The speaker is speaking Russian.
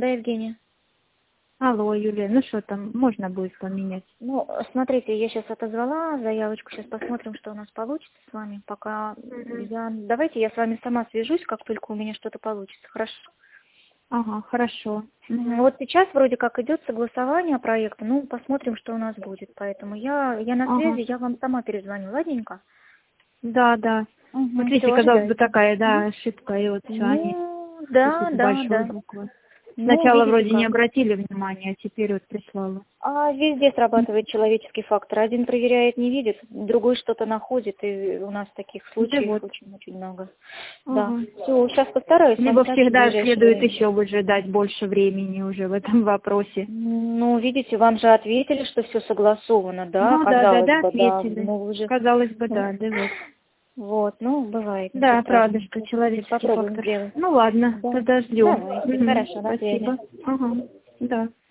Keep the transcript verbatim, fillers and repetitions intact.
Да, Евгения. Алло, Юлия, ну что там, можно будет поменять? Ну, смотрите, я сейчас отозвала заявочку, сейчас посмотрим, что у нас получится с вами. Пока Мгм. я... Давайте я с вами сама свяжусь, как только у меня что-то получится, хорошо? Ага, хорошо. Мгм. Мгм. Вот сейчас вроде как идет согласование проекта, ну, посмотрим, что у нас будет. Поэтому я, я на Ага. связи, я вам сама перезвоню, ладненько? Да, да. Вот Угу. видите, Все, казалось бы, ожидайте. такая, Мгм. да, ошибка, и вот все, они Ну, да, пишут да, большой да. буквы. Ну, Сначала видите вроде не как. обратили внимания, а теперь вот прислала. А везде срабатывает человеческий фактор. Один проверяет, не видит, другой что-то находит, и у нас таких Да случаев вот. очень-очень много. Да. Ага. Все, сейчас постараюсь вам Либо сообщить в всегда ближайшее следует время. еще выжидать больше времени уже в этом вопросе. Ну, видите, вам же ответили, что все согласовано, да, Ну да, да, казалось да, бы, да, ответили. ну вы же... Казалось бы, да, да вот. Вот, ну, бывает, ничего Да, правда, страшного. что Сейчас человеческий попробуем фактор. сделать. Ну ладно, Да. тогда ждем. Давайте, Мгм. хорошо, до связи. Спасибо. Ага. Да.